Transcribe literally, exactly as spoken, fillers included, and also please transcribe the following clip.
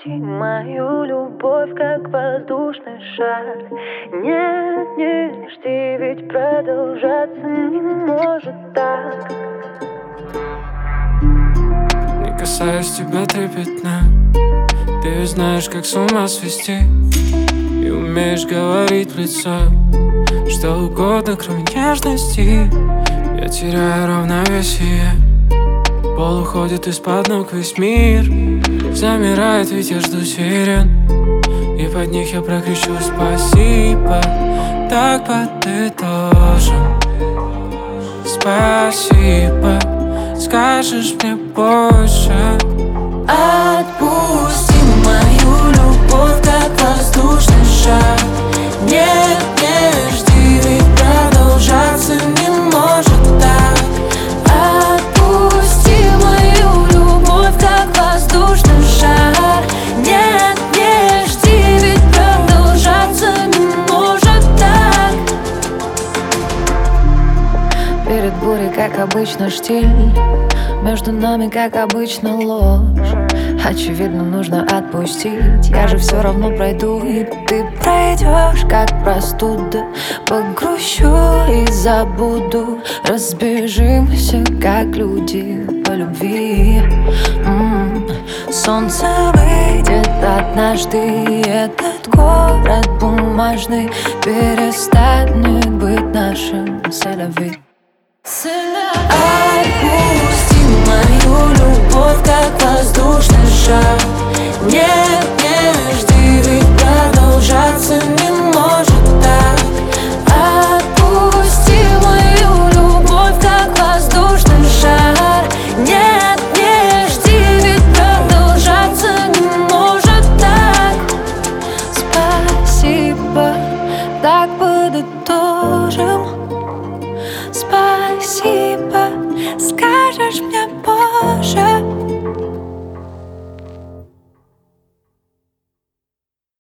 Отпусти мою любовь, как воздушный шар. Нет, не жди, ведь продолжаться не может так. Не касаюсь тебя трепетно, ты ведь знаешь, как с ума свести. И умеешь говорить в лицо что угодно, кроме нежности. Я теряю равновесие, пол уходит из-под ног весь мир. Замирает, ведь я жду сирен, и под них я прокричу спасибо. Так подытожим. Спасибо, скажешь мне больше. Отпусти мою любовь, как воздушный шар. Нет, не жди, ведь продолжаться не может так. Отпусти мою любовь, как воздушный шар. Нет, не жди, ведь продолжаться не может так. Перед бурей, как обычно, штиль. Между нами, как обычно, ложь. Очевидно, нужно отпустить. Я же все равно пройду, и ты пройдешь, как простуда. Погрущу и забуду. Разбежимся, как люди по любви. М-м. Солнце выйдет однажды, и этот город бумажный перестанет быть нашим селяви. Отпусти мою любовь, как воздушный шар. Нет, не жди, ведь продолжаться не может так. Отпусти мою любовь, как воздушный шар. Нет, не жди, ведь продолжаться не может так. Спасибо, так подытожим. Спасибо, скажешь мне позже.